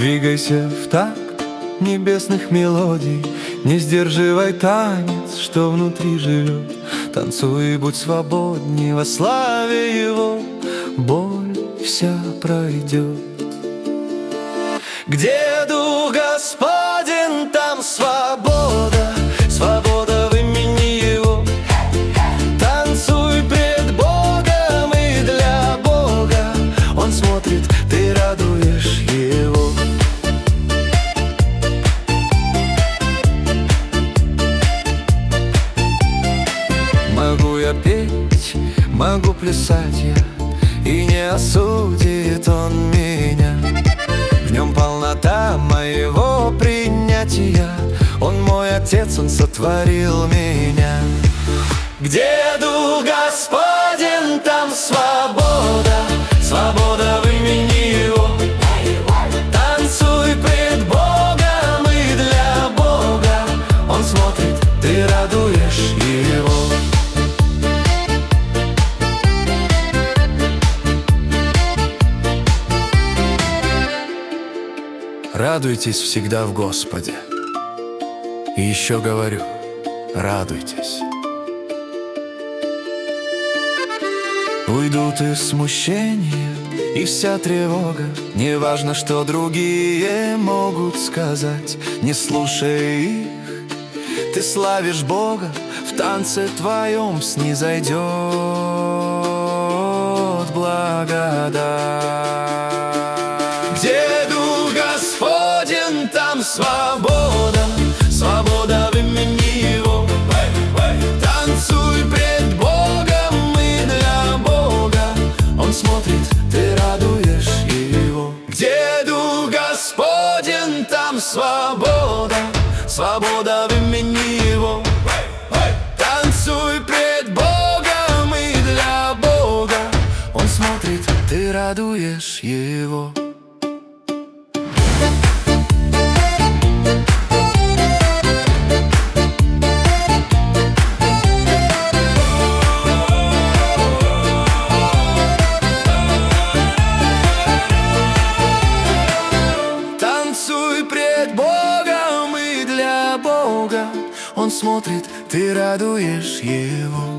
Двигайся в такт небесных мелодий, не сдерживай танец, что внутри живет. Танцуй и будь свободней во славе Его, боль вся пройдет. Где Дух Господень, там свобода, свобода в имени Его. Танцуй пред Богом и для Бога, Он смотрит, ты радуешь Его. Могу я петь, могу плясать я, и не осудит Он меня. В нем полнота моего принятия, Он мой Отец, Он сотворил меня. Где Дух Господень, там свобода, свобода в имени Его. Танцуй пред Богом и для Бога, Он смотрит, ты радуешь Его. Радуйтесь всегда в Господе. И еще говорю, радуйтесь. Уйдут из смущения и вся тревога. Не важно, что другие могут сказать, не слушай их. Ты славишь Бога, в танце твоем снизойдет благодать. Где Дух Господень, там свобода, свобода в имени Его. Танцуй пред Богом и для Бога, Он смотрит, ты радуешь Его. Где Дух Господень, там свобода, свобода в имени Его. Танцуй пред Богом и для Бога, Он смотрит, ты радуешь Его. Танцуй пред Богом и для Бога, Он смотрит, ты радуешь Его.